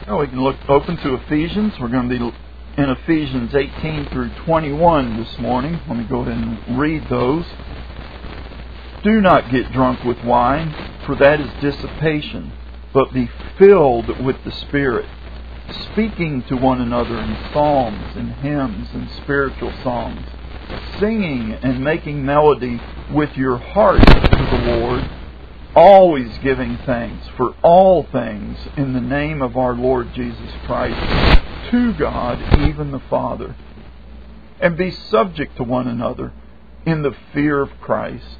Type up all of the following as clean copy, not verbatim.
Well, we can look open to Ephesians. We're going to be in Ephesians 18 through 21 this morning. Let me go ahead and read those. Do not get drunk with wine, for that is dissipation, but be filled with the Spirit, speaking to one another in psalms and hymns and spiritual songs, singing and making melody with your heart to the Lord, always giving thanks for all things in the name of our Lord Jesus Christ, to God, even the Father. And be subject to one another in the fear of Christ.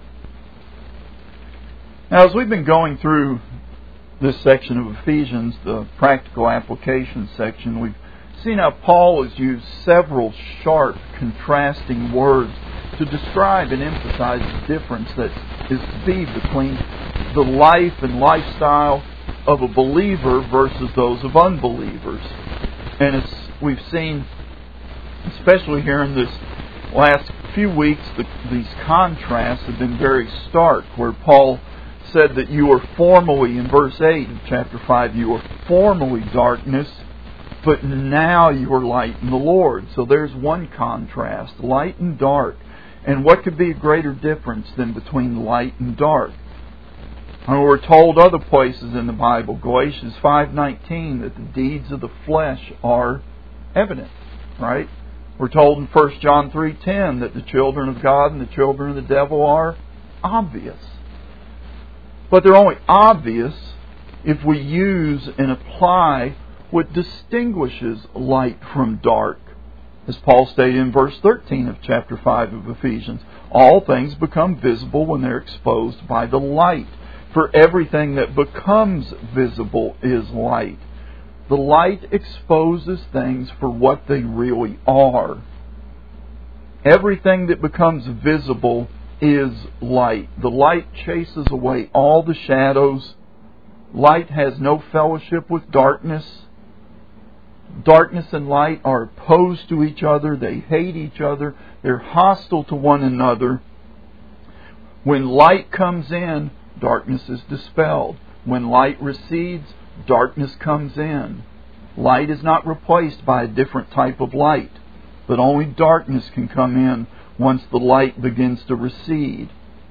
Now, as we've been going through this section of Ephesians, the practical application section, we've seen how Paul has used several sharp, contrasting words to describe and emphasize the difference that is to be between the life and lifestyle of a believer versus those of unbelievers. And as we've seen, especially here in this last few weeks, these contrasts have been very stark, where Paul said that you were formerly, in verse 8 of chapter 5, you were formerly darkness, but now you are light in the Lord. So there's one contrast, light and dark. And what could be a greater difference than between light and dark? And we're told other places in the Bible, Galatians 5:19, that the deeds of the flesh are evident, right? We're told in 1 John 3:10 that the children of God and the children of the devil are obvious. But they're only obvious if we use and apply what distinguishes light from dark. As Paul stated in verse 13 of chapter 5 of Ephesians, all things become visible when they're exposed by the light. For everything that becomes visible is light. The light exposes things for what they really are. Everything that becomes visible is light. The light chases away all the shadows. Light has no fellowship with darkness. Darkness and light are opposed to each other. They hate each other. They're hostile to one another. When light comes in, darkness is dispelled. When light recedes, darkness comes in. Light is not replaced by a different type of light, but only darkness can come in once the light begins to recede.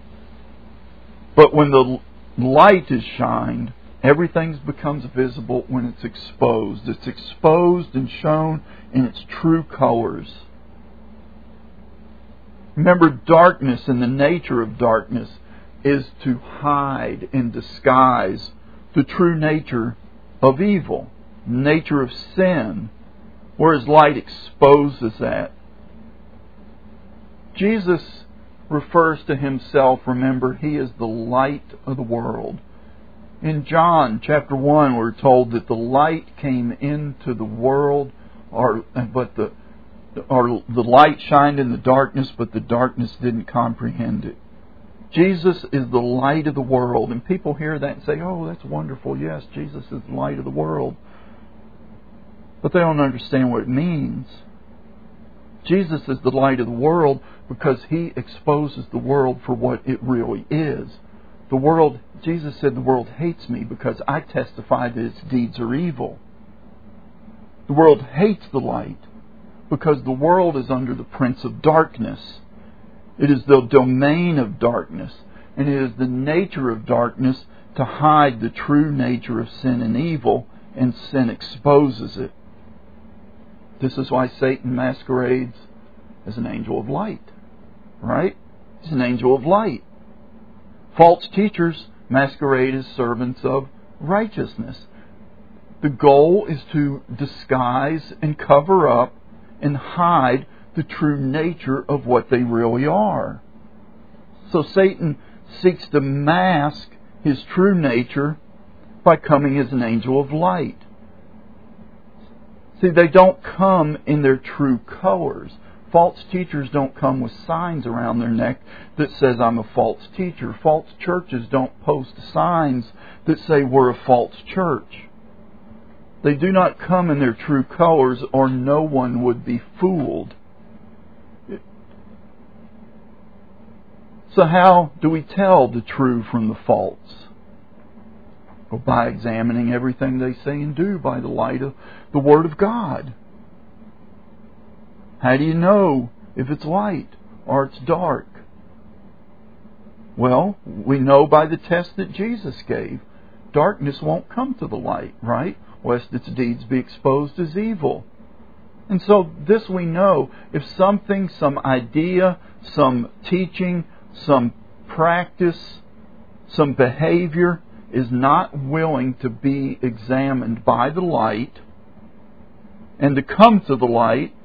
But when the light is shined, everything becomes visible when it's exposed. It's exposed and shown in its true colors. Remember, darkness and the nature of darkness is to hide and disguise the true nature of evil, nature of sin, whereas light exposes that. Jesus refers to Himself, remember, He is the light of the world. In John chapter 1, we're told that the light came into the world, but the light shined in the darkness, but the darkness didn't comprehend it. Jesus is the light of the world. And people hear that and say, oh, that's wonderful. Yes, Jesus is the light of the world. But they don't understand what it means. Jesus is the light of the world because He exposes the world for what it really is. The world, Jesus said, the world hates me because I testify that its deeds are evil. The world hates the light because the world is under the prince of darkness. It is the domain of darkness, and it is the nature of darkness to hide the true nature of sin and evil, and sin exposes it. This is why Satan masquerades as an angel of light, right? He's an angel of light. False teachers masquerade as servants of righteousness. The goal is to disguise and cover up and hide the true nature of what they really are. So Satan seeks to mask his true nature by coming as an angel of light. See, they don't come in their true colors. False teachers don't come with signs around their neck that says, I'm a false teacher. False churches don't post signs that say, we're a false church. They do not come in their true colors, or no one would be fooled. So how do we tell the true from the false? Well, by examining everything they say and do by the light of the Word of God. How do you know if it's light or it's dark? Well, we know by the test that Jesus gave. Darkness won't come to the light, right? Lest its deeds be exposed as evil. And so this we know. If something, some idea, some teaching, some practice, some behavior is not willing to be examined by the light and to come to the light,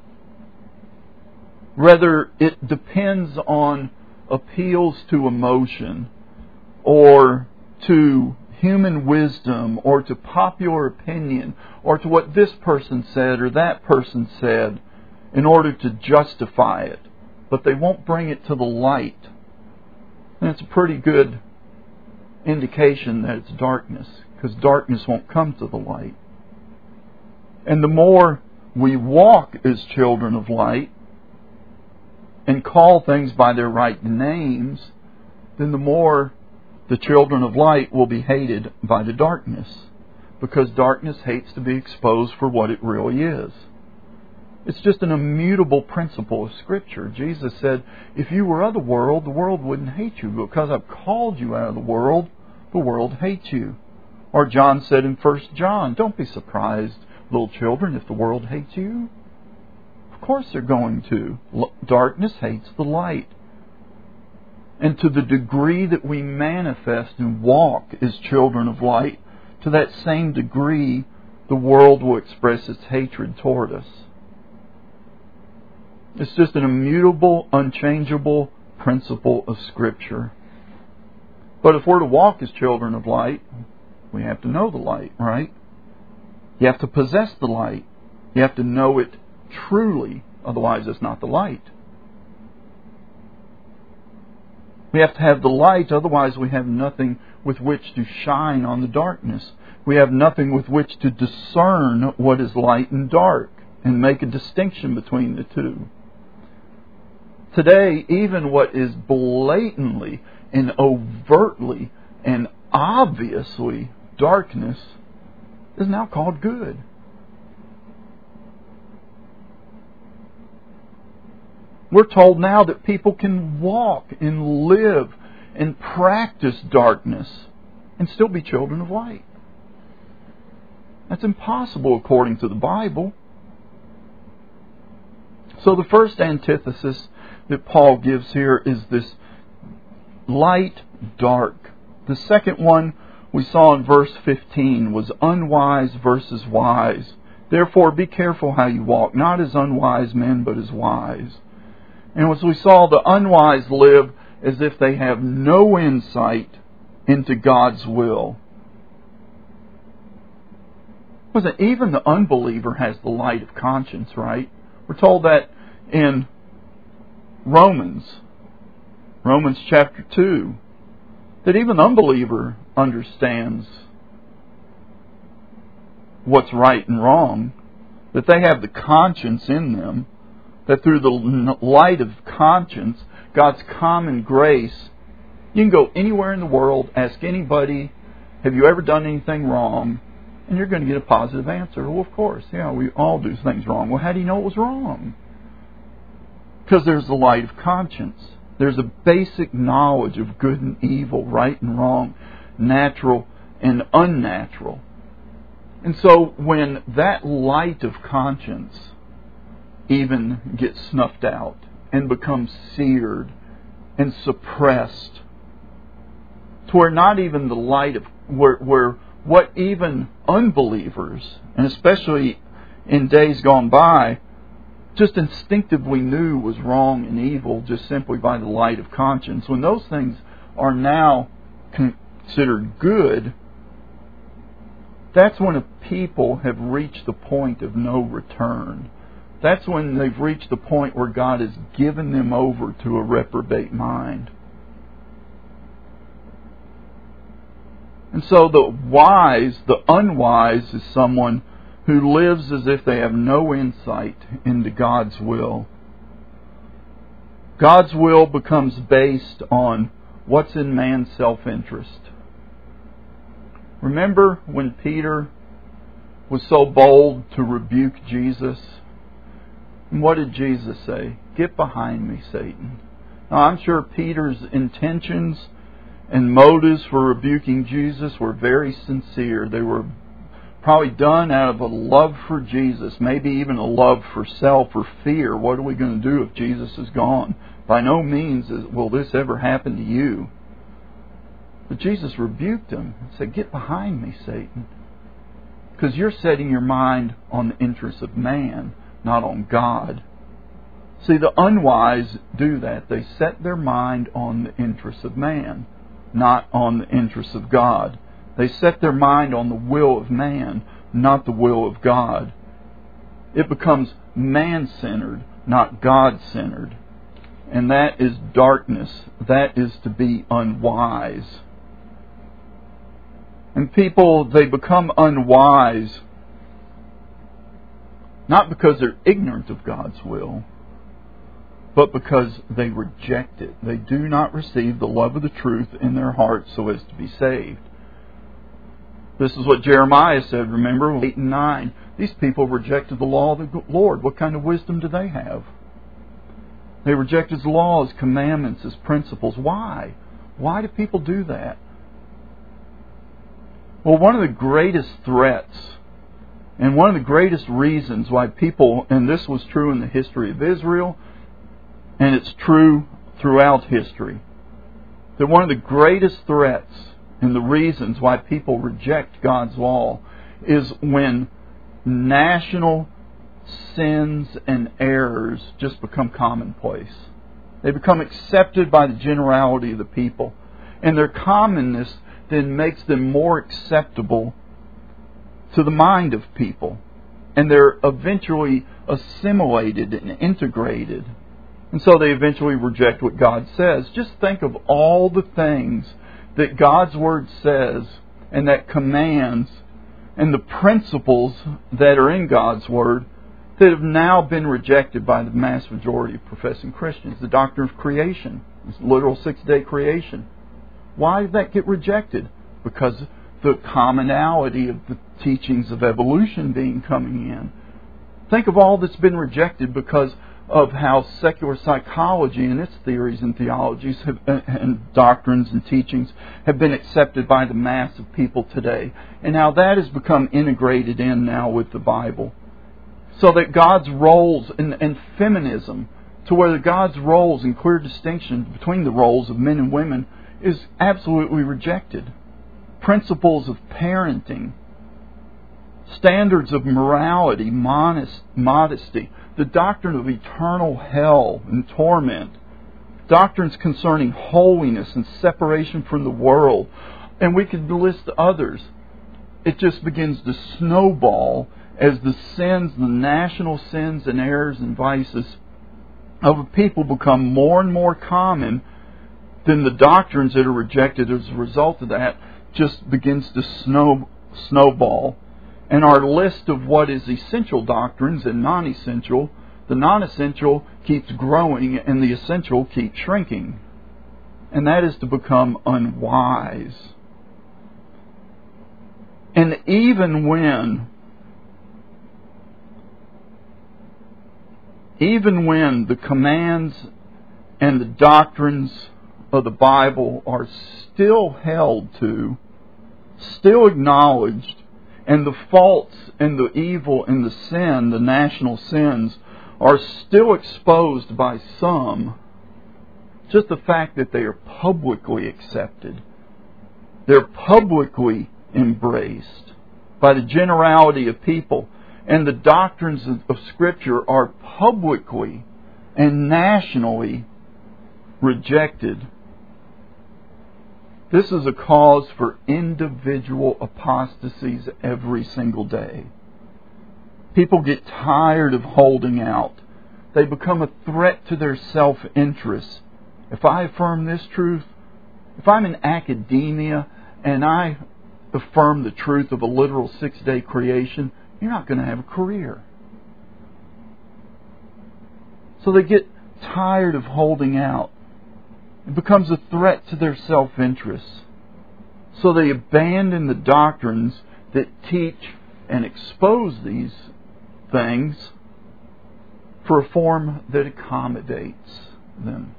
rather it depends on appeals to emotion or to human wisdom or to popular opinion or to what this person said or that person said in order to justify it, but they won't bring it to the light. And it's a pretty good indication that it's darkness, because darkness won't come to the light. And the more we walk as children of light and call things by their right names, then the more the children of light will be hated by the darkness, because darkness hates to be exposed for what it really is. It's just an immutable principle of Scripture. Jesus said, if you were of the world wouldn't hate you. Because I've called you out of the world hates you. Or John said in 1 John, don't be surprised, little children, if the world hates you. Of course they're going to. Darkness hates the light. And to the degree that we manifest and walk as children of light, to that same degree the world will express its hatred toward us. It's just an immutable, unchangeable principle of Scripture. But if we're to walk as children of light, we have to know the light, right? You have to possess the light. You have to know it truly, otherwise it's not the light. We have to have the light, otherwise we have nothing with which to shine on the darkness. We have nothing with which to discern what is light and dark and make a distinction between the two. Today, even what is blatantly and overtly and obviously darkness is now called good. We're told now that people can walk and live and practice darkness and still be children of light. That's impossible according to the Bible. So the first antithesis that Paul gives here is this light, dark. The second one we saw in verse 15 was unwise versus wise. Therefore be careful how you walk, not as unwise men, but as wise. And as we saw, the unwise live as if they have no insight into God's will. Even the unbeliever has the light of conscience, right? We're told that in Romans chapter 2, that even the unbeliever understands what's right and wrong, that they have the conscience in them, that through the light of conscience, God's common grace, you can go anywhere in the world, ask anybody, have you ever done anything wrong? And you're going to get a positive answer. Well, of course, yeah, we all do things wrong. Well, how do you know it was wrong? Because there's the light of conscience. There's a basic knowledge of good and evil, right and wrong, natural and unnatural. And so when that light of conscience even gets snuffed out and becomes seared and suppressed, to where not even the light of where what even unbelievers, and especially in days gone by, just instinctively knew was wrong and evil just simply by the light of conscience. When those things are now considered good, that's when a people have reached the point of no return. That's when they've reached the point where God has given them over to a reprobate mind. And so the unwise is someone who lives as if they have no insight into God's will. God's will becomes based on what's in man's self-interest. Remember when Peter was so bold to rebuke Jesus? And what did Jesus say? Get behind me, Satan. Now, I'm sure Peter's intentions and motives for rebuking Jesus were very sincere. They were probably done out of a love for Jesus, maybe even a love for self or fear. What are we going to do if Jesus is gone? By no means will this ever happen to you. But Jesus rebuked him and said, get behind me, Satan. Because you're setting your mind on the interests of man, not on God. See, the unwise do that. They set their mind on the interests of man, not on the interests of God. They set their mind on the will of man, not the will of God. It becomes man-centered, not God-centered. And that is darkness. That is to be unwise. And people, they become unwise not because they're ignorant of God's will, but because they reject it. They do not receive the love of the truth in their hearts so as to be saved. This is what Jeremiah said, remember, 8 and 9. These people rejected the law of the Lord. What kind of wisdom do they have? They reject His law, His commandments, His principles. Why? Why do people do that? Well, one of the greatest threats and one of the greatest reasons why people, and this was true in the history of Israel, and it's true throughout history, that one of the greatest threats and the reasons why people reject God's law is when national sins and errors just become commonplace. They become accepted by the generality of the people. And their commonness then makes them more acceptable to the mind of people. And they're eventually assimilated and integrated. And so they eventually reject what God says. Just think of all the things that God's Word says and that commands and the principles that are in God's Word that have now been rejected by the mass majority of professing Christians. The doctrine of creation, this literal 6-day creation. Why did that get rejected? Because the commonality of the teachings of evolution coming in. Think of all that's been rejected because of how secular psychology and its theories and theologies and doctrines and teachings have been accepted by the mass of people today. And how that has become integrated in now with the Bible. So that God's roles and feminism, to where God's roles and clear distinction between the roles of men and women is absolutely rejected. Principles of parenting, standards of morality, modesty, the doctrine of eternal hell and torment, doctrines concerning holiness and separation from the world, and we could list others. It just begins to snowball as the sins, the national sins and errors and vices of a people become more and more common. Then the doctrines that are rejected as a result of that just begins to snowball. And our list of what is essential doctrines and non-essential, the non-essential keeps growing and the essential keeps shrinking. And that is to become unwise. And even when the commands and the doctrines of the Bible are still held to, still acknowledged, and the faults and the evil and the sin, the national sins, are still exposed by some, just the fact that they are publicly accepted, they're publicly embraced by the generality of people, and the doctrines of Scripture are publicly and nationally rejected. This is a cause for individual apostasies every single day. People get tired of holding out. They become a threat to their self-interest. If I affirm this truth, if I'm in academia and I affirm the truth of a literal 6-day creation, you're not going to have a career. So they get tired of holding out. It becomes a threat to their self-interest. So they abandon the doctrines that teach and expose these things for a form that accommodates them.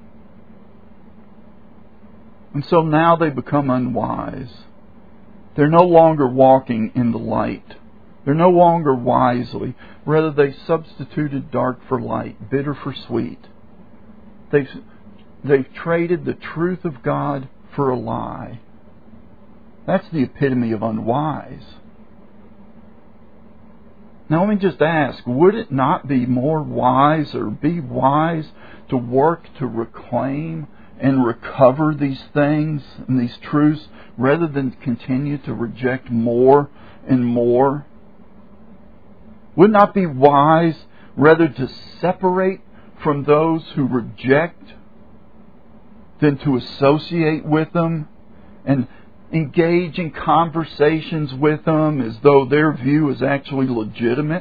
And so now they become unwise. They're no longer walking in the light. They're no longer wisely. Rather, they substituted dark for light, bitter for sweet. They've traded the truth of God for a lie. That's the epitome of unwise. Now let me just ask, would it not be more wise or be wise to work to reclaim and recover these things and these truths rather than continue to reject more and more? Would it not be wise rather to separate from those who reject than to associate with them and engage in conversations with them as though their view is actually legitimate?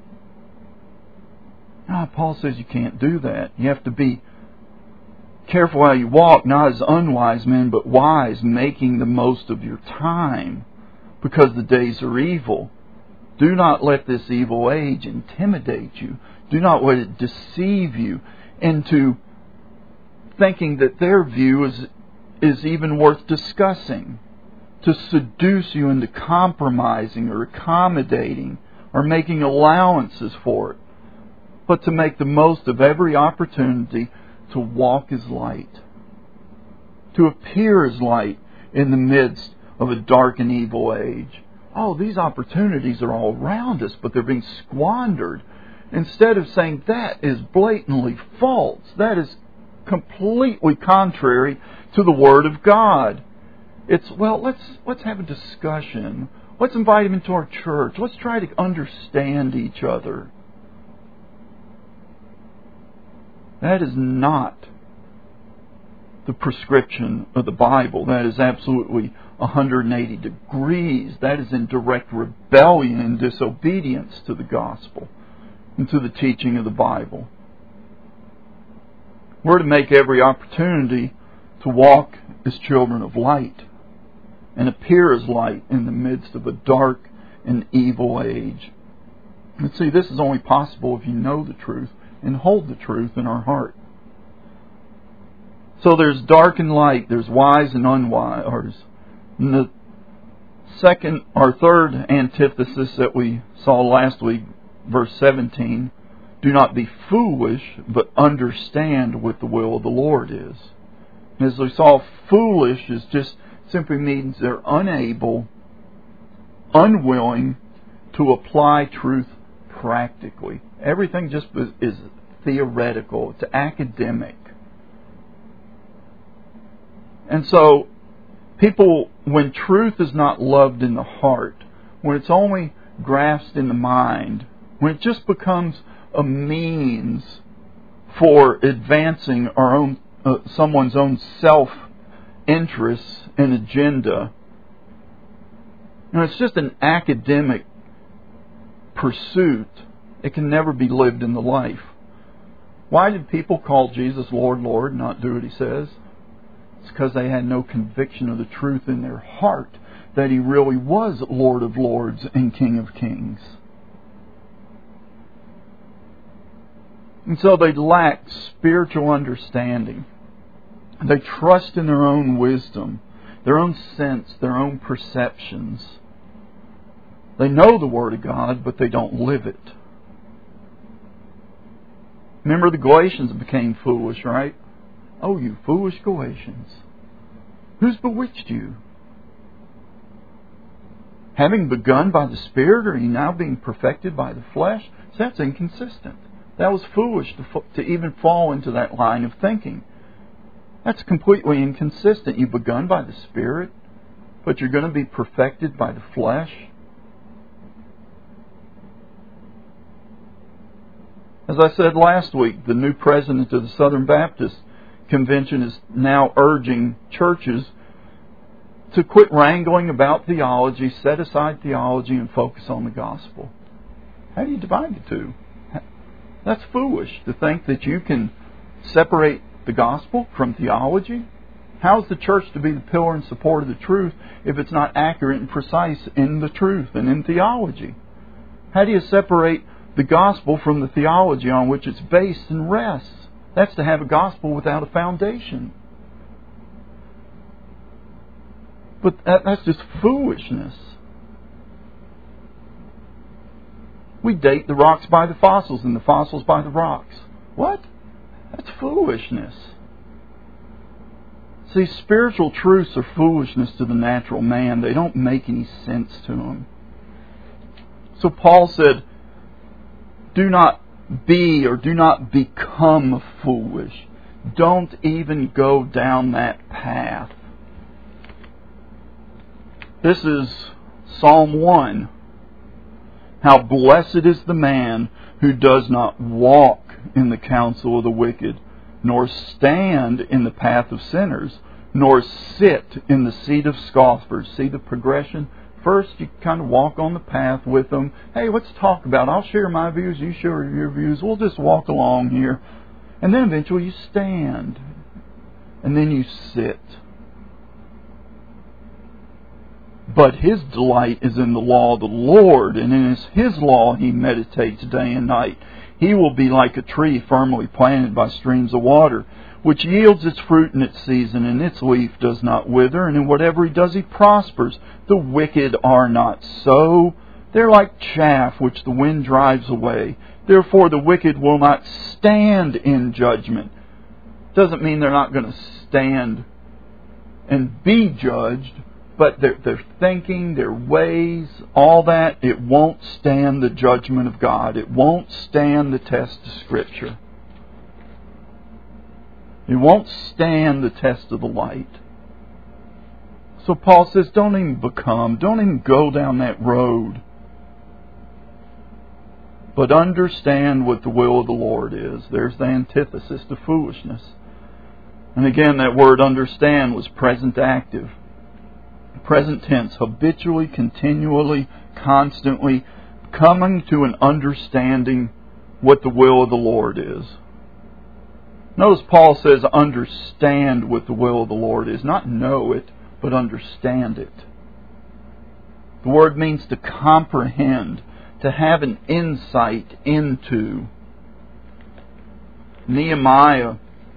Paul says you can't do that. You have to be careful how you walk, not as unwise men, but wise, making the most of your time, because the days are evil. Do not let this evil age intimidate you. Do not let it deceive you into thinking that their view is even worth discussing, to seduce you into compromising or accommodating or making allowances for it, but to make the most of every opportunity to walk as light, to appear as light in the midst of a dark and evil age. Oh, these opportunities are all around us, but they're being squandered. Instead of saying, that is blatantly false, that is completely contrary to the Word of God. It's, well, let's have a discussion. Let's invite him into our church. Let's try to understand each other. That is not the prescription of the Bible. That is absolutely 180 degrees. That is in direct rebellion and disobedience to the gospel and to the teaching of the Bible. We're to make every opportunity to walk as children of light and appear as light in the midst of a dark and evil age. And see, this is only possible if you know the truth and hold the truth in our heart. So there's dark and light, there's wise and unwise. And the second or third antithesis that we saw last week, verse 17, do not be foolish, but understand what the will of the Lord is. As we saw, foolish is just simply means they're unable, unwilling to apply truth practically. Everything just is theoretical. It's academic. And so, people, when truth is not loved in the heart, when it's only grasped in the mind, when it just becomes a means for advancing our own, someone's own self-interests and agenda, it's just an academic pursuit. It can never be lived in the life. Why did people call Jesus Lord, Lord, not do what He says? It's because they had no conviction of the truth in their heart that He really was Lord of Lords and King of Kings. And so they lacked spiritual understanding. They trust in their own wisdom, their own sense, their own perceptions. They know the Word of God, but they don't live it. Remember, the Galatians became foolish, right? Oh, you foolish Galatians. Who's bewitched you? Having begun by the Spirit, are you now being perfected by the flesh? So that's inconsistent. That was foolish to even fall into that line of thinking. That's completely inconsistent. You've begun by the Spirit, but you're going to be perfected by the flesh. As I said last week, the new president of the Southern Baptist Convention is now urging churches to quit wrangling about theology, set aside theology, and focus on the gospel. How do you divide the two? That's foolish to think that you can separate the gospel from theology. How is the church to be the pillar and support of the truth if it's not accurate and precise in the truth and in theology? How do you separate the gospel from the theology on which it's based and rests? That's to have a gospel without a foundation. But that's just foolishness. We date the rocks by the fossils and the fossils by the rocks. What? That's foolishness. See, spiritual truths are foolishness to the natural man. They don't make any sense to him. So Paul said, do not be or do not become foolish. Don't even go down that path. This is Psalm 1. How blessed is the man who does not walk in the counsel of the wicked, nor stand in the path of sinners, nor sit in the seat of scoffers. See the progression? First, you kind of walk on the path with them. Hey, let's talk about it. I'll share my views, you share your views. We'll just walk along here. And then eventually you stand. And then you sit. But his delight is in the law of the Lord, and in his law he meditates day and night. He will be like a tree firmly planted by streams of water, which yields its fruit in its season, and its leaf does not wither, and in whatever he does he prospers. The wicked are not so. They're like chaff which the wind drives away. Therefore the wicked will not stand in judgment. Doesn't mean they're not going to stand and be judged, but their thinking, their ways, all that, it won't stand the judgment of God. It won't stand the test of Scripture. It won't stand the test of the light. So Paul says, don't even go down that road. But understand what the will of the Lord is. There's the antithesis to foolishness. And again, that word understand was present active. Present tense, habitually, continually, constantly, coming to an understanding what the will of the Lord is. Notice Paul says understand what the will of the Lord is. Not know it, but understand it. The word means to comprehend, to have an insight into. Nehemiah,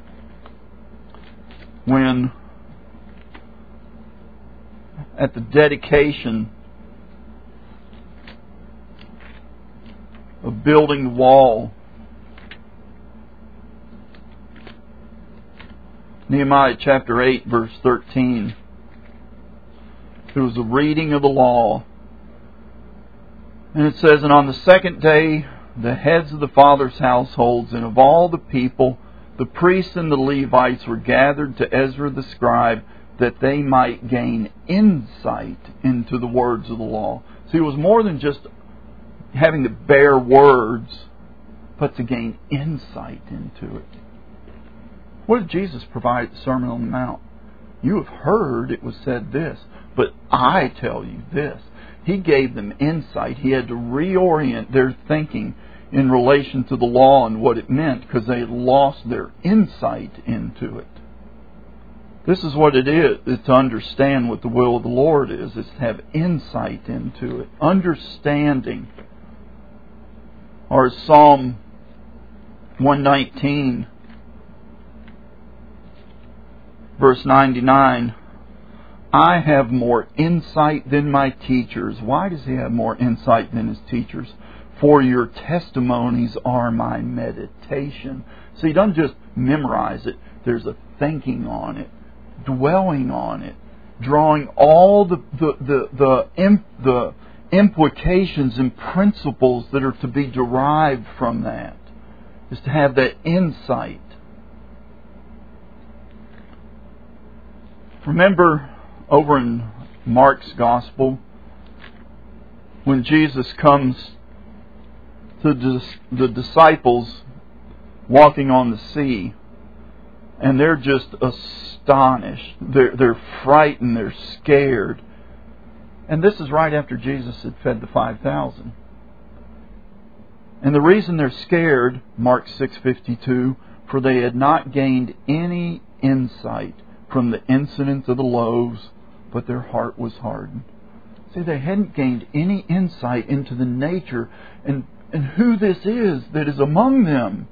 when at the dedication of building the wall, Nehemiah chapter 8, verse 13, there was a reading of the law. And it says, and on the second day, the heads of the fathers' households and of all the people, the priests and the Levites were gathered to Ezra the scribe, that they might gain insight into the words of the law. See, it was more than just having the bare words, but to gain insight into it. What did Jesus provide at the Sermon on the Mount? You have heard it was said this, but I tell you this. He gave them insight. He had to reorient their thinking in relation to the law and what it meant, because they had lost their insight into it. This is what it is to understand what the will of the Lord is. It's to have insight into it. Understanding. Or Psalm 119, verse 99. I have more insight than my teachers. Why does he have more insight than his teachers? For your testimonies are my meditation. So he doesn't just memorize it. There's a thinking on it, dwelling on it, drawing all the implications and principles that are to be derived from that. Is to have that insight. Remember over in Mark's Gospel, when Jesus comes to the disciples walking on the sea, and they're just astonished. They're frightened. They're scared. And this is right after Jesus had fed the 5,000. And the reason they're scared, Mark 6:52, for they had not gained any insight from the incident of the loaves, but their heart was hardened. See, they hadn't gained any insight into the nature and who this is that is among them.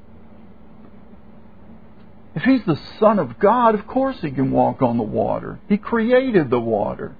If He's the Son of God, of course He can walk on the water. He created the water.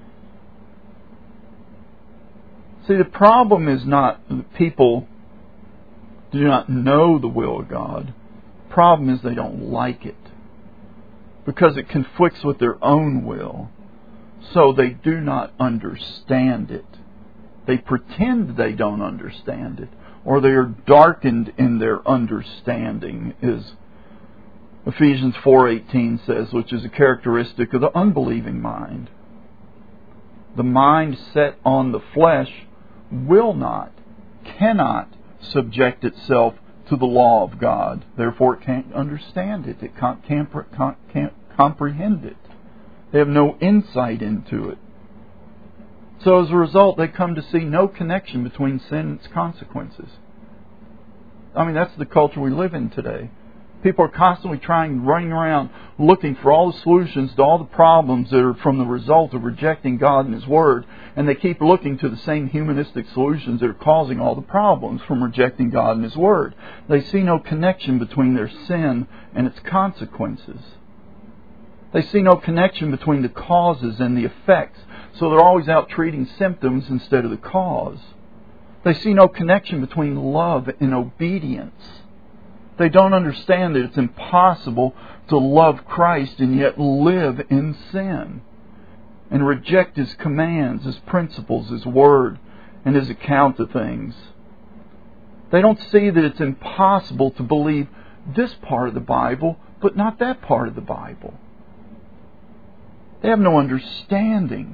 See, the problem is not that people do not know the will of God. The problem is they don't like it, because it conflicts with their own will. So they do not understand it. They pretend they don't understand it, or they are darkened in their understanding, as Ephesians 4:18 says, which is a characteristic of the unbelieving mind. The mind set on the flesh will not, cannot subject itself to the law of God. Therefore it can't understand it. It can't comprehend it. They have no insight into it. So as a result, they come to see no connection between sin and its consequences. I mean, that's the culture we live in today. People are constantly running around looking for all the solutions to all the problems that are from the result of rejecting God and His Word, and they keep looking to the same humanistic solutions that are causing all the problems from rejecting God and His Word. They see no connection between their sin and its consequences. They see no connection between the causes and the effects, so they're always out treating symptoms instead of the cause. They see no connection between love and obedience. They don't understand that it's impossible to love Christ and yet live in sin and reject His commands, His principles, His Word, and His account of things. They don't see that it's impossible to believe this part of the Bible, but not that part of the Bible. They have no understanding.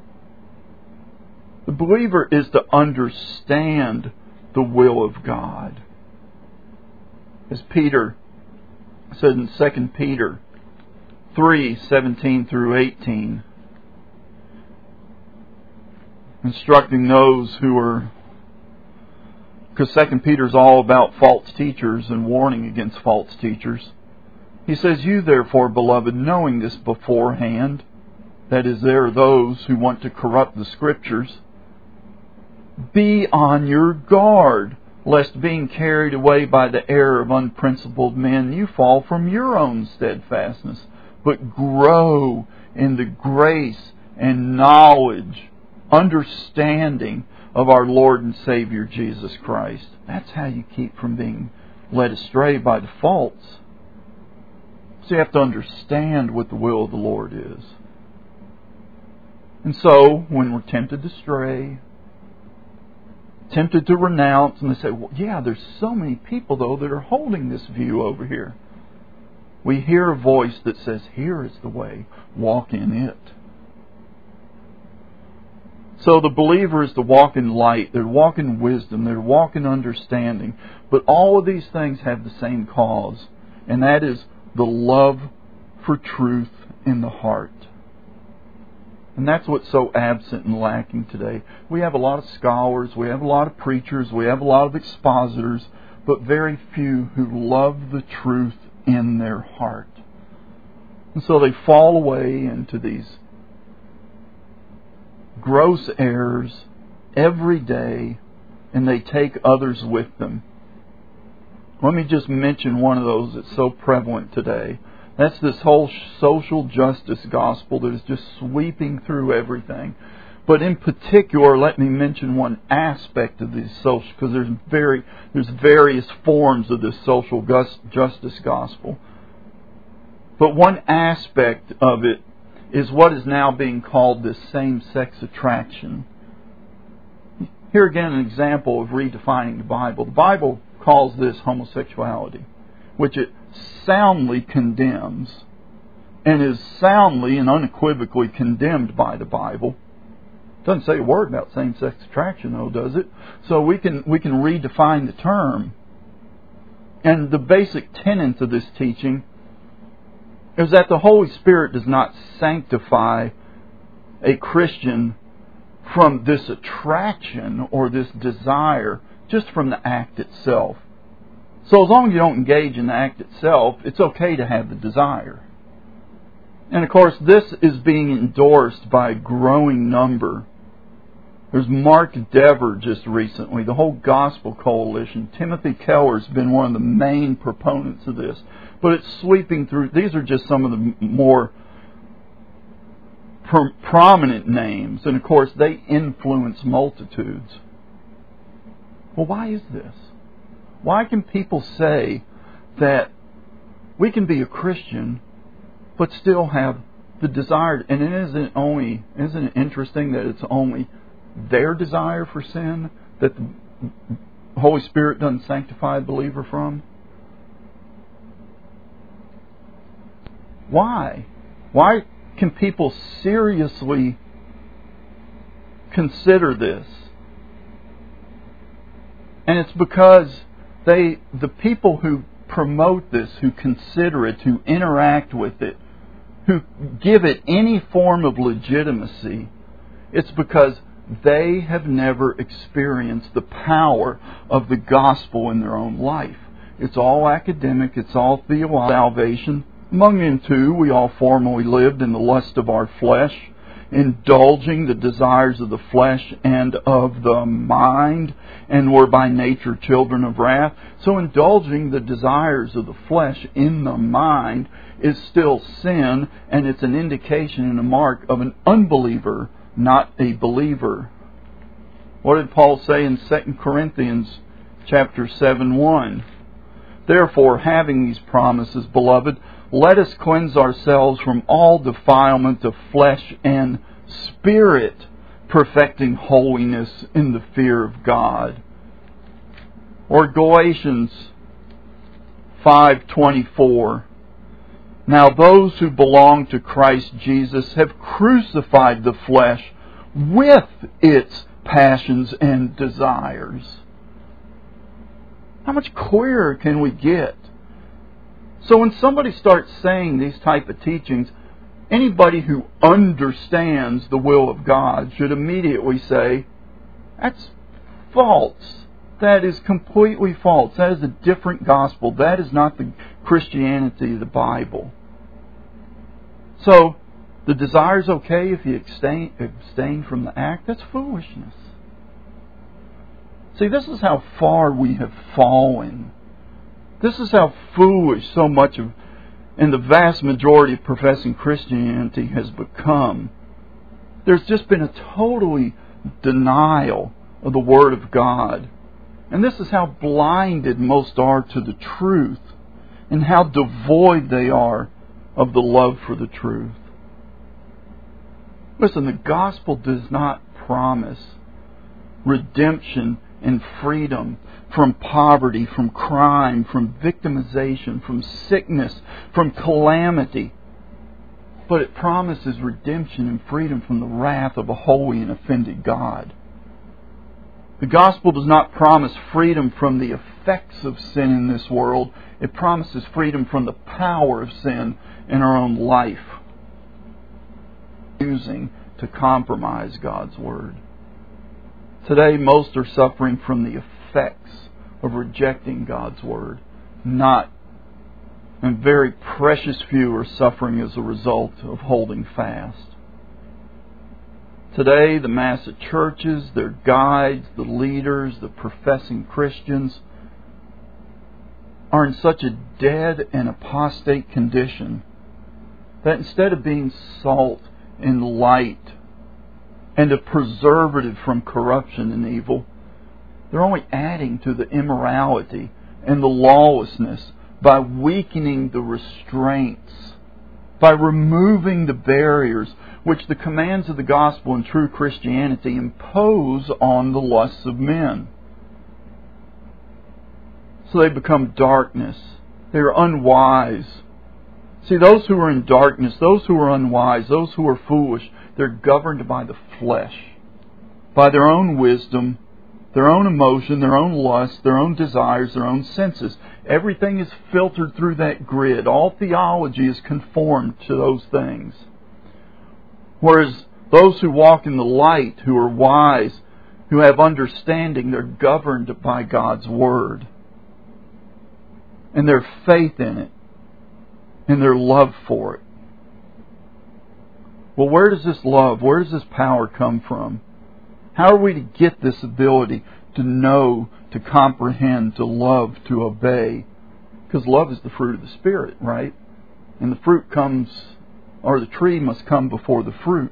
The believer is to understand the will of God. As Peter said in 2 Peter 3:17 through 18, instructing those who are, because 2 Peter is all about false teachers and warning against false teachers. He says, "You therefore, beloved, knowing this beforehand," that is, there are those who want to corrupt the Scriptures, "be on your guard, lest being carried away by the error of unprincipled men, you fall from your own steadfastness, but grow in the grace and knowledge, understanding of our Lord and Savior Jesus Christ." That's how you keep from being led astray by the false. So you have to understand what the will of the Lord is. And so, when we're tempted to stray, tempted to renounce, and they say, "Well, yeah, there's so many people, though, that are holding this view over here," we hear a voice that says, "Here is the way, walk in it." So the believer is to walk in light, they're to walk in wisdom, they're to walk in understanding. But all of these things have the same cause, and that is the love for truth in the heart. And that's what's so absent and lacking today. We have a lot of scholars, we have a lot of preachers, we have a lot of expositors, but very few who love the truth in their heart. And so they fall away into these gross errors every day, and they take others with them. Let me just mention one of those that's so prevalent today. That's this whole social justice gospel that is just sweeping through everything. But in particular, let me mention one aspect of this social, because there's various forms of this social justice gospel. But one aspect of it is what is now being called this same-sex attraction. Here again, an example of redefining the Bible. The Bible calls this homosexuality, which it soundly condemns, and is soundly and unequivocally condemned by the Bible. It doesn't say a word about same-sex attraction, though, does it? So we can redefine the term. And the basic tenet of this teaching is that the Holy Spirit does not sanctify a Christian from this attraction or this desire just from the act itself. So as long as you don't engage in the act itself, it's okay to have the desire. And of course, this is being endorsed by a growing number. There's Mark Dever just recently, the whole Gospel Coalition. Timothy Keller's been one of the main proponents of this. But it's sweeping through. These are just some of the more prominent names. And of course, they influence multitudes. Well, why is this? Why can people say that we can be a Christian but still have the desire? And isn't it interesting that it's only their desire for sin that the Holy Spirit doesn't sanctify the believer from? Why? Why can people seriously consider this? And it's because the people who promote this, who consider it, who interact with it, who give it any form of legitimacy, it's because they have never experienced the power of the gospel in their own life. It's all academic, it's all theological salvation. Among them too, we all formerly lived in the lust of our flesh, indulging the desires of the flesh and of the mind, and were by nature children of wrath. So indulging the desires of the flesh in the mind is still sin, and it's an indication and a mark of an unbeliever, not a believer. What did Paul say in 2 Corinthians chapter 7:1? Therefore, having these promises, beloved, let us cleanse ourselves from all defilement of flesh and spirit, perfecting holiness in the fear of God. Or Galatians 5:24. Now those who belong to Christ Jesus have crucified the flesh with its passions and desires. How much clearer can we get? So when somebody starts saying these type of teachings, anybody who understands the will of God should immediately say, that's false. That is completely false. That is a different gospel. That is not the Christianity of the Bible. So, the desire is okay if you abstain from the act. That's foolishness. See, this is how far we have fallen. This is how foolish so much of, and the vast majority of professing Christianity has become. There's just been a totally denial of the Word of God. And this is how blinded most are to the truth, and how devoid they are of the love for the truth. Listen, the gospel does not promise redemption and freedom from poverty, from crime, from victimization, from sickness, from calamity. But it promises redemption and freedom from the wrath of a holy and offended God. The gospel does not promise freedom from the effects of sin in this world. It promises freedom from the power of sin in our own life, using to compromise God's Word. Today, most are suffering from the effects of rejecting God's Word. And very precious few are suffering as a result of holding fast. Today, the mass of churches, their guides, the leaders, the professing Christians are in such a dead and apostate condition that instead of being salt and light and a preservative from corruption and evil, they're only adding to the immorality and the lawlessness by weakening the restraints, by removing the barriers which the commands of the gospel and true Christianity impose on the lusts of men. So they become darkness. They are unwise. See, those who are in darkness, those who are unwise, those who are foolish, they're governed by the flesh, by their own wisdom, their own emotion, their own lust, their own desires, their own senses. Everything is filtered through that grid. All theology is conformed to those things. Whereas those who walk in the light, who are wise, who have understanding, they're governed by God's Word. And their faith in it, and their love for it. Well, where does this love, where does this power come from? How are we to get this ability to know, to comprehend, to love, to obey? Because love is the fruit of the Spirit, right? And the fruit comes, or the tree must come before the fruit.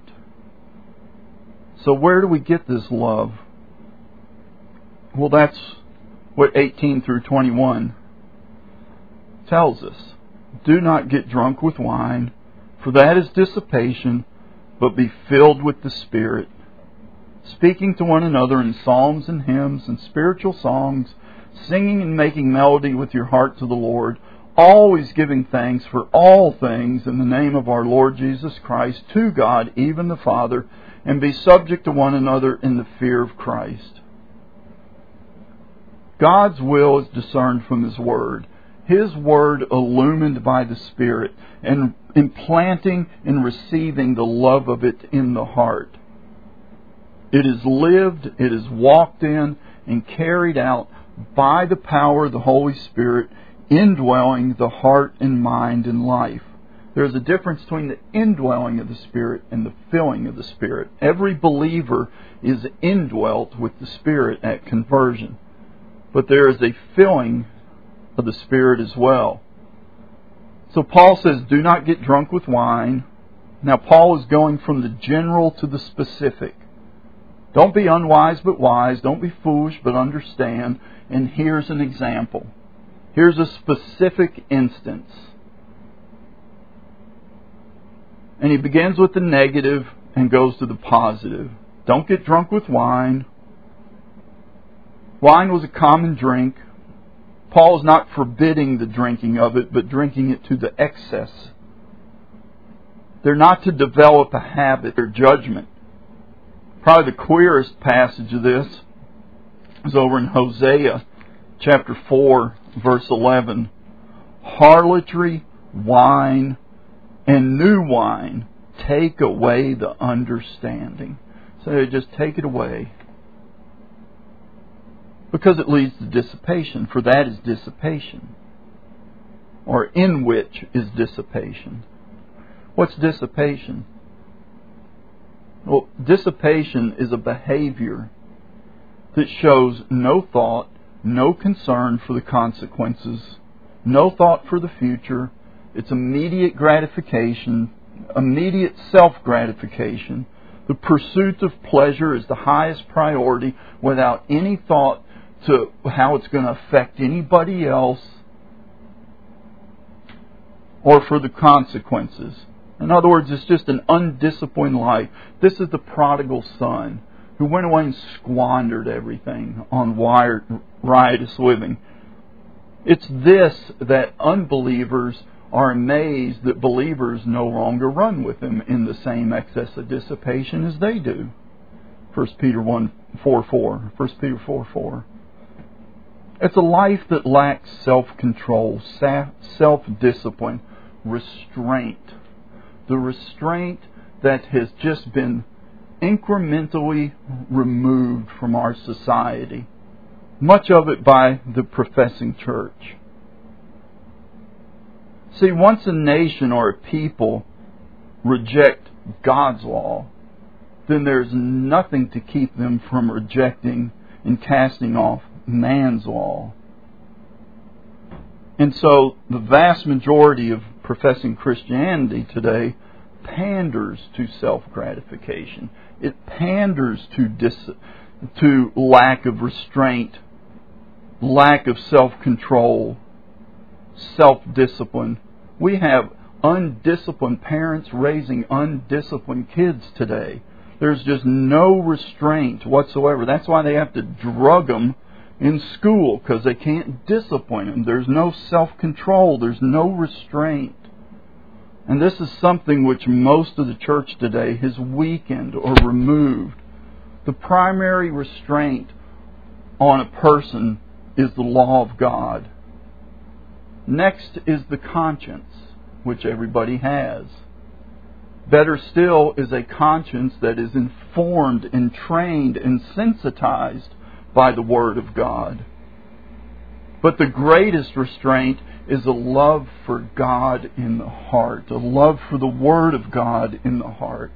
So where do we get this love? Well, that's what 18 through 21 tells us. Do not get drunk with wine, for that is dissipation, but be filled with the Spirit, speaking to one another in psalms and hymns and spiritual songs, singing and making melody with your heart to the Lord, always giving thanks for all things in the name of our Lord Jesus Christ to God, even the Father, and be subject to one another in the fear of Christ. God's will is discerned from His Word. His Word illumined by the Spirit and implanting and receiving the love of it in the heart. It is lived, it is walked in, and carried out by the power of the Holy Spirit, indwelling the heart and mind and life. There's a difference between the indwelling of the Spirit and the filling of the Spirit. Every believer is indwelt with the Spirit at conversion. But there is a filling of the Spirit as well. So Paul says, do not get drunk with wine. Now Paul is going from the general to the specific. Don't be unwise but wise. Don't be foolish but understand. And here's an example. Here's a specific instance. And he begins with the negative and goes to the positive. Don't get drunk with wine. Wine was a common drink. Paul is not forbidding the drinking of it, but drinking it to the excess. They're not to develop a habit or judgment. Probably the queerest passage of this is over in Hosea chapter 4, verse 11. Harlotry, wine, and new wine take away the understanding. So just take it away. Because it leads to dissipation, for that is dissipation. Or in which is dissipation. What's dissipation? Well, dissipation is a behavior that shows no thought, no concern for the consequences, no thought for the future. It's immediate gratification, immediate self-gratification. The pursuit of pleasure is the highest priority without any thought to how it's going to affect anybody else or for the consequences. In other words, it's just an undisciplined life. This is the prodigal son who went away and squandered everything on riotous living. It's this that unbelievers are amazed that believers no longer run with him in the same excess of dissipation as they do. 1 Peter 4:4. 1 Peter 4:4. It's a life that lacks self-control, self-discipline, restraint. The restraint that has just been incrementally removed from our society. Much of it by the professing church. See, once a nation or a people reject God's law, then there's nothing to keep them from rejecting and casting off man's law. And so the vast majority of professing Christianity today panders to self-gratification. It panders to lack of restraint, lack of self-control, self-discipline. We have undisciplined parents raising undisciplined kids today. There's just no restraint whatsoever. That's why they have to drug them in school, because they can't discipline them. There's no self-control. There's no restraint. And this is something which most of the church today has weakened or removed. The primary restraint on a person is the law of God. Next is the conscience, which everybody has. Better still is a conscience that is informed and trained and sensitized by the Word of God. But the greatest restraint is a love for God in the heart, a love for the Word of God in the heart.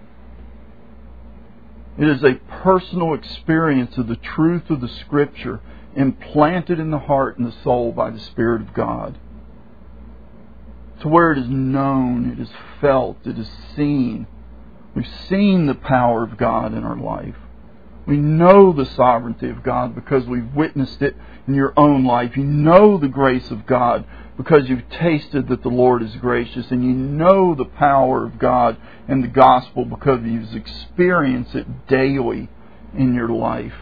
It is a personal experience of the truth of the Scripture implanted in the heart and the soul by the Spirit of God, to where it is known, it is felt, it is seen. We've seen the power of God in our life. We know the sovereignty of God because we've witnessed it in your own life. You know the grace of God because you've tasted that the Lord is gracious. And you know the power of God and the gospel because you've experienced it daily in your life.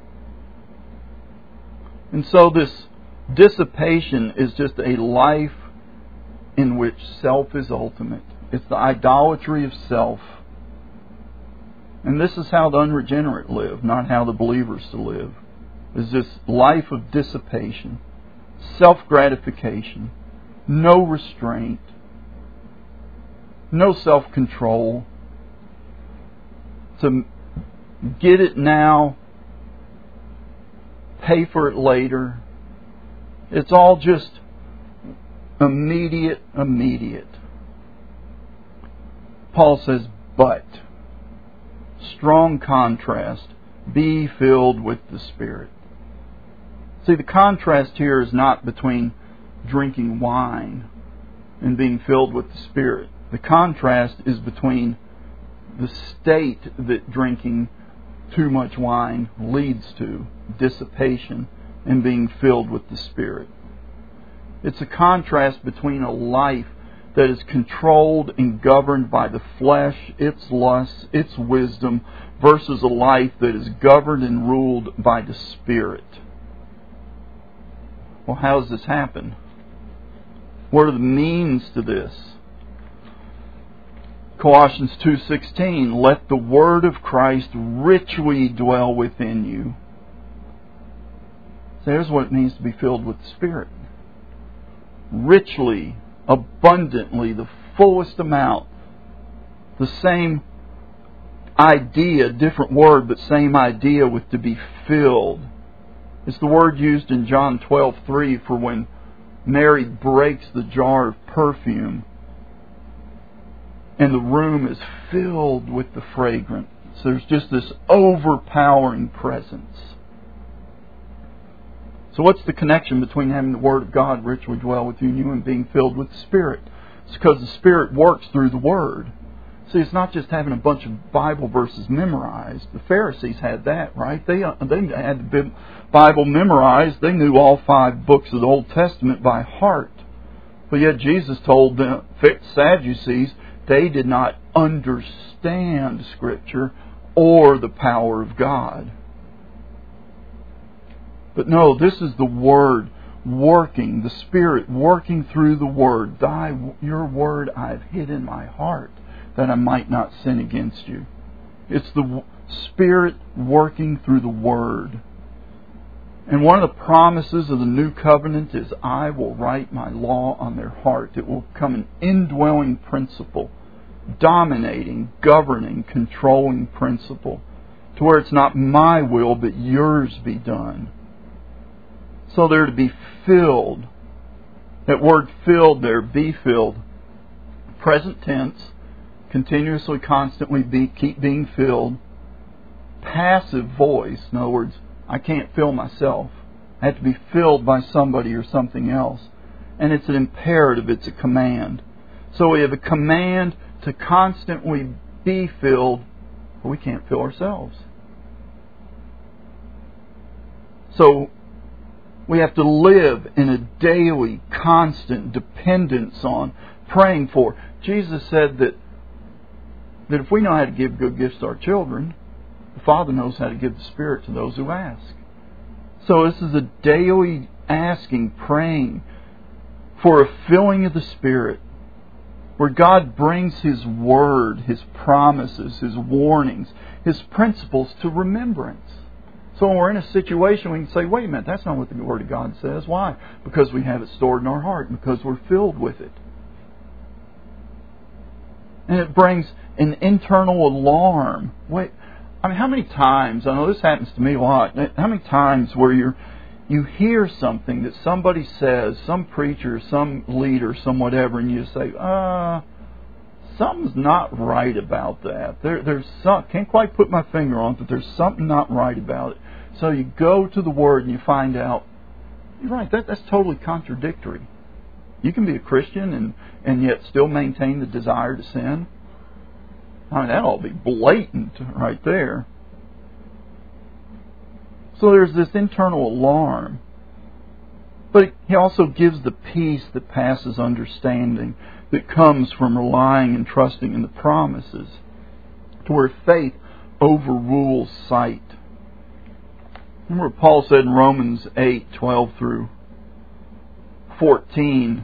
And so this dissipation is just a life in which self is ultimate. It's the idolatry of self. And this is how the unregenerate live, not how the believers to live. Is this life of dissipation, self-gratification, no restraint, no self-control. To get it now, pay for it later. It's all just immediate. Paul says, but, strong contrast, be filled with the Spirit. See, the contrast here is not between drinking wine and being filled with the Spirit. The contrast is between the state that drinking too much wine leads to, dissipation, and being filled with the Spirit. It's a contrast between a life that is controlled and governed by the flesh, its lusts, its wisdom, versus a life that is governed and ruled by the Spirit. Well, how does this happen? What are the means to this? Colossians 2:16, let the word of Christ richly dwell within you. So here's what it means to be filled with the Spirit. Richly, abundantly, the fullest amount. The same idea, different word, but same idea with to be filled. It's the word used in John 12:3 for when Mary breaks the jar of perfume and the room is filled with the fragrance. So there's just this overpowering presence. So what's the connection between having the Word of God richly dwell within you and being filled with the Spirit? It's because the Spirit works through the Word. See, it's not just having a bunch of Bible verses memorized. The Pharisees had that, right? They had the Bible memorized. They knew all 5 books of the Old Testament by heart. But yet Jesus told the Sadducees they did not understand Scripture or the power of God. But no, this is the Word working, the Spirit working through the Word. Your Word I've hid in my heart, that I might not sin against you. It's the Spirit working through the Word. And one of the promises of the New Covenant is, I will write my law on their heart. It will become an indwelling principle, dominating, governing, controlling principle, to where it's not my will, but yours be done. So they're to be filled. That word filled there, be filled. Present tense, continuously, constantly keep being filled. Passive voice, in other words, I can't fill myself. I have to be filled by somebody or something else. And it's an imperative, it's a command. So we have a command to constantly be filled, but we can't fill ourselves. So we have to live in a daily, constant dependence on, praying for. Jesus said that if we know how to give good gifts to our children, the Father knows how to give the Spirit to those who ask. So this is a daily asking, praying for a filling of the Spirit, where God brings His Word, His promises, His warnings, His principles to remembrance. So when we're in a situation, we can say, wait a minute, that's not what the Word of God says. Why? Because we have it stored in our heart, because we're filled with it. And it brings an internal alarm. Wait, how many times, I know this happens to me a lot, how many times where you're you hear something that somebody says, some preacher, some leader, some whatever, and you say, something's not right about that. There's some, can't quite put my finger on it, but there's something not right about it. So you go to the Word and you find out, you're right, that's totally contradictory. You can be a Christian and yet still maintain the desire to sin. I mean, that ought to be blatant right there. So there's this internal alarm. But He also gives the peace that passes understanding, that comes from relying and trusting in the promises, to where faith overrules sight. Remember what Paul said in Romans 8:12 through 14.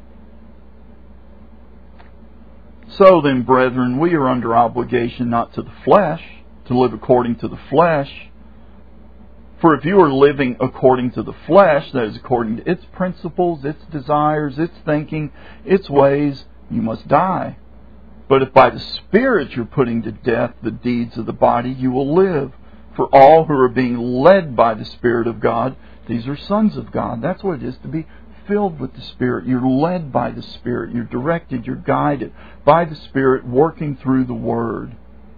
So then, brethren, we are under obligation not to the flesh, to live according to the flesh. For if you are living according to the flesh, that is according to its principles, its desires, its thinking, its ways, you must die. But if by the Spirit you're putting to death the deeds of the body, you will live. For all who are being led by the Spirit of God, these are sons of God. That's what it is to be filled with the Spirit. You're led by the Spirit. You're directed. You're guided by the Spirit working through the Word.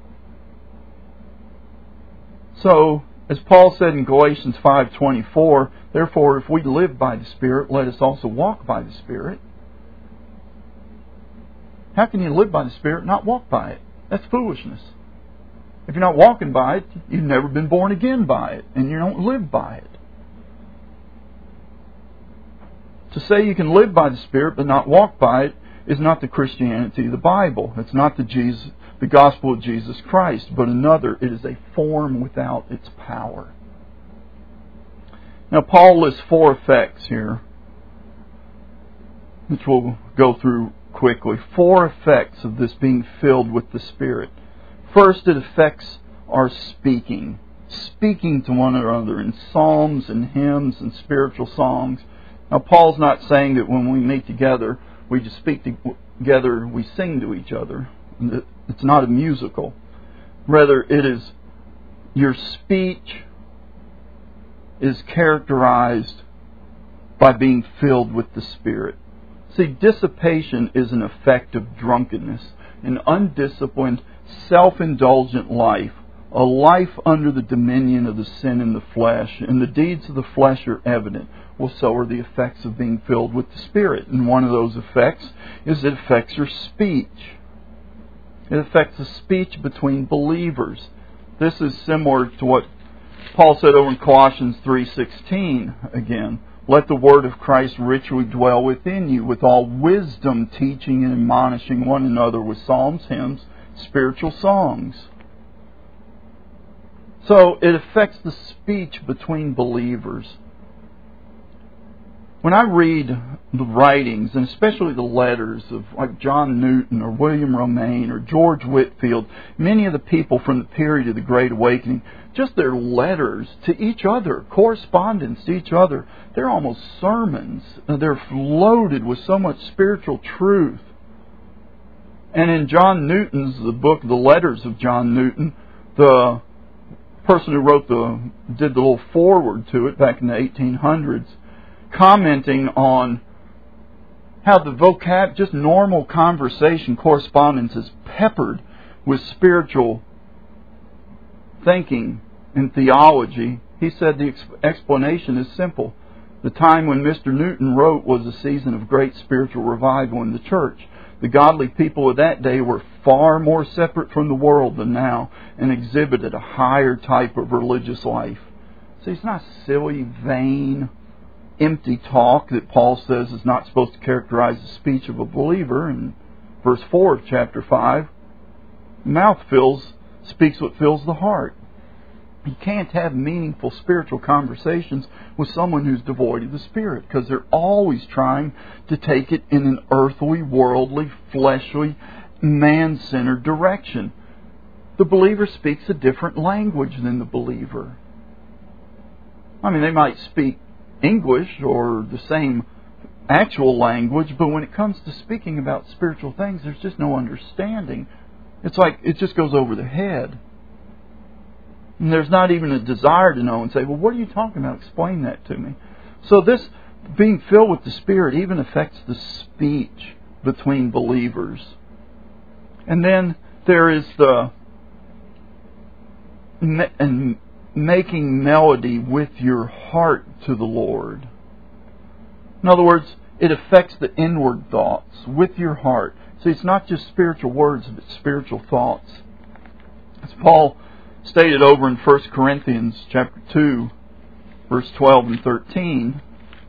So, as Paul said in Galatians 5:24, therefore, if we live by the Spirit, let us also walk by the Spirit. How can you live by the Spirit and not walk by it? That's foolishness. If you're not walking by it, you've never been born again by it, and you don't live by it. To say you can live by the Spirit but not walk by it is not the Christianity of the Bible. It's not the gospel of Jesus Christ, but another. It is a form without its power. Now, Paul lists 4 effects here, which we'll go through quickly. 4 effects of this being filled with the Spirit. First, it affects our speaking to one another in psalms and hymns and spiritual songs. Now, Paul's not saying that when we meet together, we just speak together, we sing to each other. It's not a musical. Rather, it is your speech is characterized by being filled with the Spirit. See, dissipation is an effect of drunkenness, an undisciplined, self-indulgent life, a life under the dominion of the sin in the flesh, and the deeds of the flesh are evident. Well, so are the effects of being filled with the Spirit. And one of those effects is it affects your speech. It affects the speech between believers. This is similar to what Paul said over in Colossians 3:16 again. Let the word of Christ richly dwell within you, with all wisdom teaching and admonishing one another with psalms, hymns, spiritual songs. So it affects the speech between believers. When I read the writings, and especially the letters of like John Newton or William Romaine or George Whitefield, many of the people from the period of the Great Awakening, just their letters to each other, correspondence to each other, they're almost sermons. They're loaded with so much spiritual truth. And in John Newton's, the book, The Letters of John Newton, the person who did the little foreword to it back in the 1800s, commenting on how the just normal conversation, correspondence is peppered with spiritual thinking and theology. He said the explanation is simple. The time when Mr. Newton wrote was a season of great spiritual revival in the church. The godly people of that day were far more separate from the world than now and exhibited a higher type of religious life. See, it's not silly, vain, empty talk that Paul says is not supposed to characterize the speech of a believer in verse 4 of chapter 5. Mouth speaks what fills the heart. You can't have meaningful spiritual conversations with someone who's devoid of the Spirit, because they're always trying to take it in an earthly, worldly, fleshly, man-centered direction. The believer speaks a different language than the believer. I mean, they might speak English or the same actual language, but when it comes to speaking about spiritual things, there's just no understanding. It's like it just goes over the head. And there's not even a desire to know and say, well, what are you talking about? Explain that to me. So this being filled with the Spirit even affects the speech between believers. And then there is the making melody with your heart to the Lord. In other words, it affects the inward thoughts with your heart. See, it's not just spiritual words, but spiritual thoughts. As Paul stated over in 1 Corinthians chapter 2, verse 12 and 13,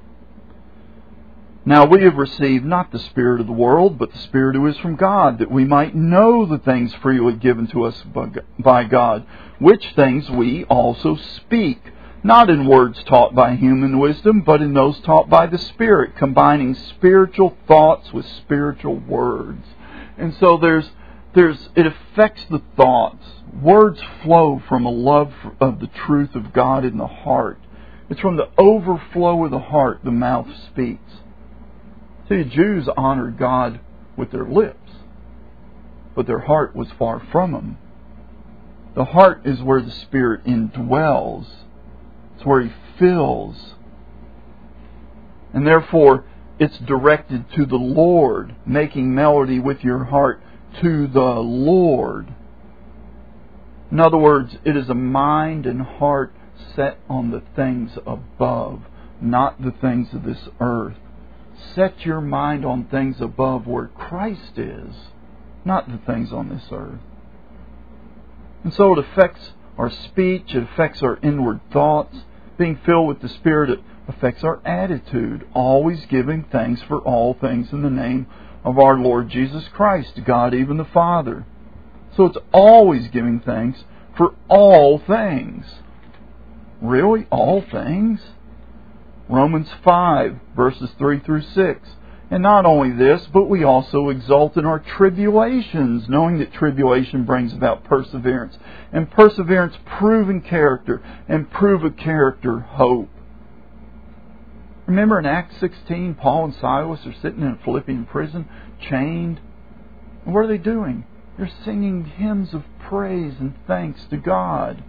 now we have received not the spirit of the world, but the Spirit who is from God, that we might know the things freely given to us by God, which things we also speak, not in words taught by human wisdom, but in those taught by the Spirit, combining spiritual thoughts with spiritual words. And so it affects the thoughts. Words flow from a love of the truth of God in the heart. It's from the overflow of the heart the mouth speaks. See, the Jews honored God with their lips, but their heart was far from Him. The heart is where the Spirit indwells. It's where He fills. And therefore, it's directed to the Lord, making melody with your heart to the Lord. In other words, it is a mind and heart set on the things above, not the things of this earth. Set your mind on things above where Christ is, not the things on this earth. And so it affects our speech, it affects our inward thoughts. Being filled with the Spirit, it affects our attitude, always giving thanks for all things in the name of our Lord Jesus Christ, God even the Father. So it's always giving thanks for all things. Really? All things? Romans 5, verses 3 through 6. And not only this, but we also exult in our tribulations, knowing that tribulation brings about perseverance. And perseverance, proven character. And prove character, hope. Remember in Acts 16, Paul and Silas are sitting in a Philippian prison, chained. And what are they doing? They're singing hymns of praise and thanks to God.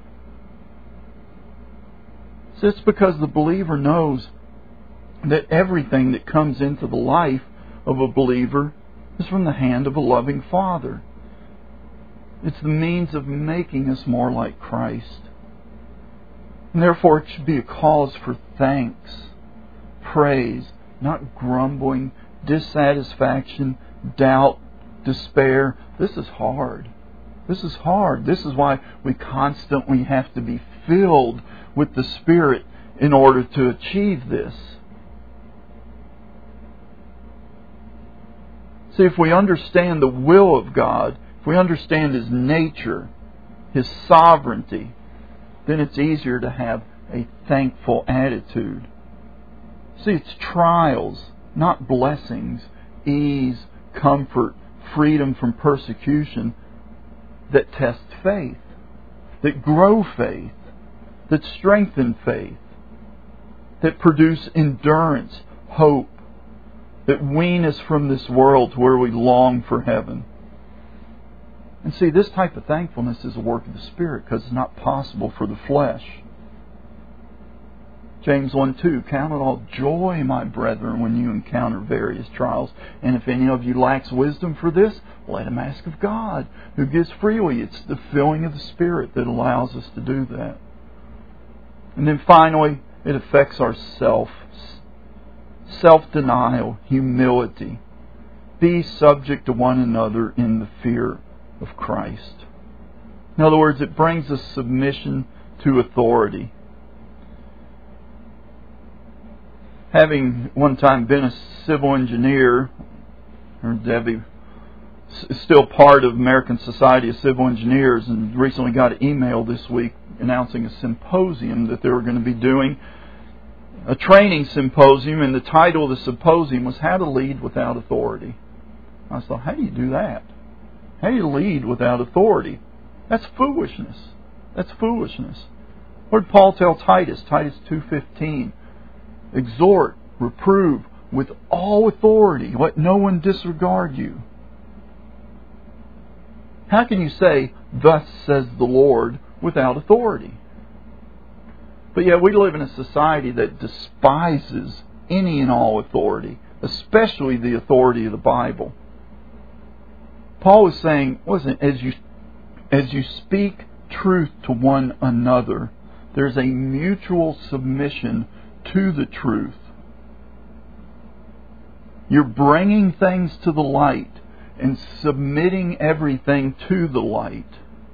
So it's because the believer knows that everything that comes into the life of a believer is from the hand of a loving Father. It's the means of making us more like Christ. And therefore it should be a cause for thanks, praise, not grumbling, dissatisfaction, doubt, despair. This is hard. This is hard. This is why we constantly have to be filled with the Spirit in order to achieve this. See, if we understand the will of God, if we understand His nature, His sovereignty, then it's easier to have a thankful attitude. See, it's trials, not blessings, ease, comfort, freedom from persecution that test faith, that grow faith, that strengthen faith, that produce endurance, hope, that wean us from this world to where we long for heaven. And see, this type of thankfulness is a work of the Spirit because it's not possible for the flesh. James 1:2, count it all joy, my brethren, when you encounter various trials. And if any of you lacks wisdom for this, let him ask of God, who gives freely. It's the filling of the Spirit that allows us to do that. And then finally, it affects our self-denial, humility. Be subject to one another in the fear of Christ. In other words, it brings us submission to authority. Having one time been a civil engineer, Debbie is still part of American Society of Civil Engineers, and recently got an email this week announcing a symposium that they were going to be doing, a training symposium, and the title of the symposium was How to Lead Without Authority. I thought, how do you do that? How do you lead without authority? That's foolishness. That's foolishness. What did Paul tell Titus? Titus 2:15. Exhort, reprove with all authority. Let no one disregard you. How can you say, thus says the Lord, without authority. But yet we live in a society that despises any and all authority, especially the authority of the Bible. Paul is saying, listen, as you speak truth to one another, there's a mutual submission to the truth. You're bringing things to the light and submitting everything to the light.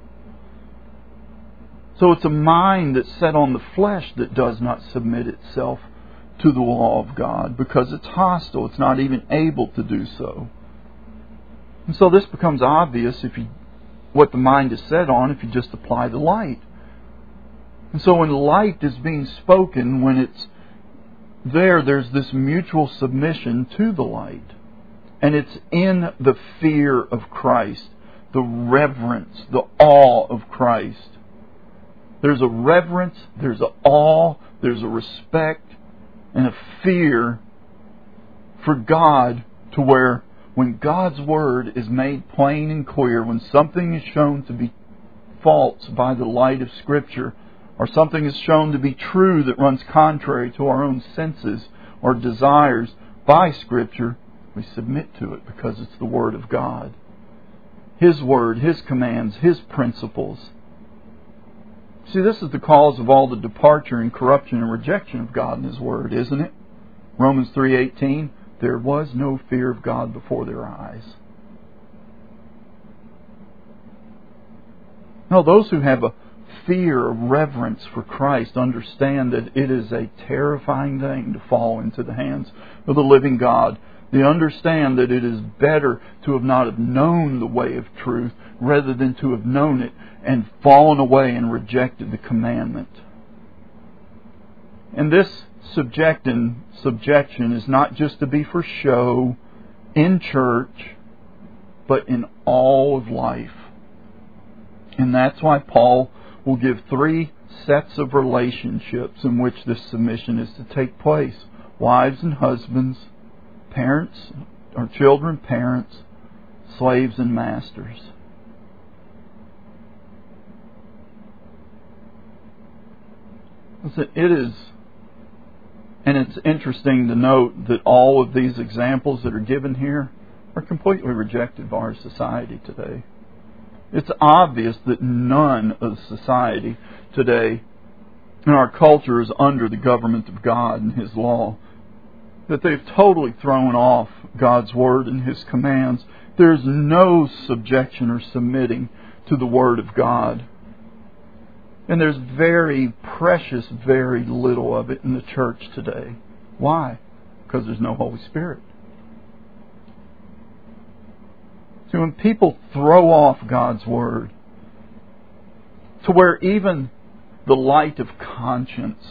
So it's a mind that's set on the flesh that does not submit itself to the law of God because it's hostile. It's not even able to do so. And so this becomes obvious what the mind is set on if you just apply the light. And so when light is being spoken, when it's there's this mutual submission to the light. And it's in the fear of Christ, the reverence, the awe of Christ. There's a reverence, there's an awe, there's a respect, and a fear for God, to where when God's Word is made plain and clear, when something is shown to be false by the light of Scripture, or something is shown to be true that runs contrary to our own senses or desires by Scripture, we submit to it because it's the Word of God. His Word, His commands, His principles. See, this is the cause of all the departure and corruption and rejection of God and His Word, isn't it? Romans 3:18, there was no fear of God before their eyes. No, those who have a fear, a reverence for Christ, understand that it is a terrifying thing to fall into the hands of the living God. They understand that it is better to have not have known the way of truth rather than to have known it and fallen away and rejected the commandment. And this subjection is not just to be for show in church, but in all of life. And that's why Paul will give 3 sets of relationships in which this submission is to take place. Wives and husbands, parents or children, parents, slaves and masters. Listen, it's interesting to note that all of these examples that are given here are completely rejected by our society today. It's obvious that none of society today in our culture is under the government of God and His law. That they've totally thrown off God's Word and His commands. There's no subjection or submitting to the Word of God. And there's very precious, very little of it in the church today. Why? Because there's no Holy Spirit. See, when people throw off God's Word, to where even the light of conscience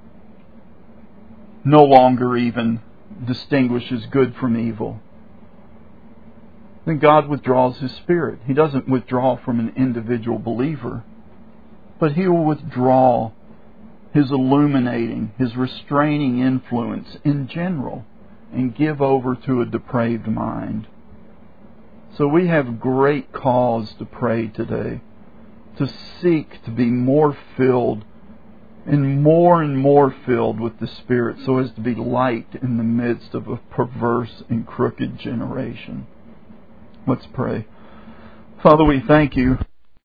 no longer even distinguishes good from evil, then God withdraws His Spirit. He doesn't withdraw from an individual believer, but He will withdraw His illuminating, His restraining influence in general, and give over to a depraved mind. So we have great cause to pray today, to seek to be more filled and more filled with the Spirit, so as to be light in the midst of a perverse and crooked generation. Let's pray. Father, we thank You